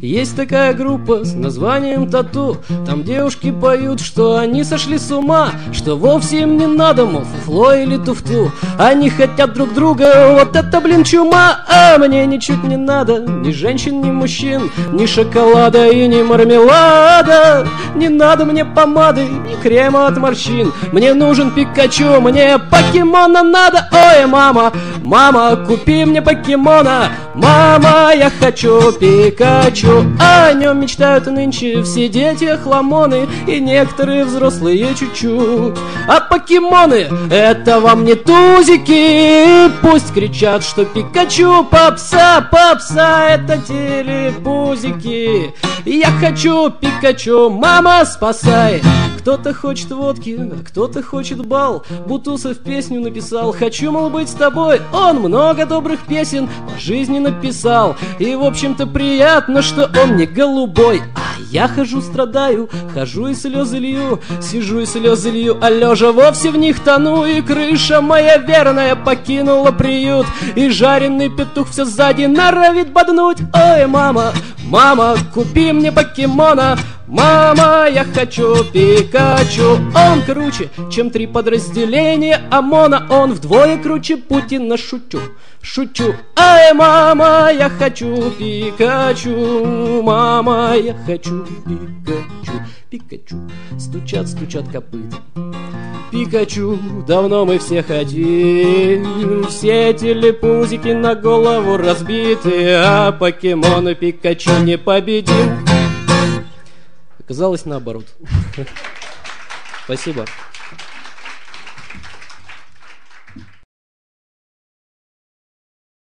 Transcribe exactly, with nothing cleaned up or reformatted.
Есть такая группа с названием Тату. Там девушки поют, что они сошли с ума, что вовсе им не надо, мол, фуфло или туфту. Они хотят друг друга, вот это, блин, чума. А мне ничуть не надо ни женщин, ни мужчин, ни шоколада и ни мармелада. Не надо мне помады, ни крема от морщин. Мне нужен Пикачу, мне покемона надо. Ой, мама, мама, купи мне покемона. Мама, я хочу Пикачу. А о нем мечтают нынче все дети охламоны и некоторые взрослые чуть-чуть. А покемоны — это вам не тузики. Пусть кричат, что Пикачу попса, попса — это телепузики. Я хочу Пикачу, мама, спасай. Кто-то хочет водки, а кто-то хочет бал. Бутусов песню написал, хочу, мол, быть с тобой. Он много добрых песен по жизни написал, и, в общем-то, приятно, что он не голубой. А я хожу, страдаю, хожу и слезы лью, сижу и слезы лью, а лежа вовсе в них тону. И крыша моя верная покинула приют, и жареный петух все сзади норовит боднуть. Ой, мама, мама, купи мне покемона. Мама, я хочу Пикачу. Он круче, чем три подразделения ОМОНа. Он вдвое круче Путина, шучу, шучу. Ай, мама, я хочу Пикачу. Мама, я хочу Пикачу. Пикачу, стучат, стучат копыта. Пикачу, давно мы все хотим. Все телепузики на голову разбиты, а покемона Пикачу не победим. Оказалось наоборот. Спасибо.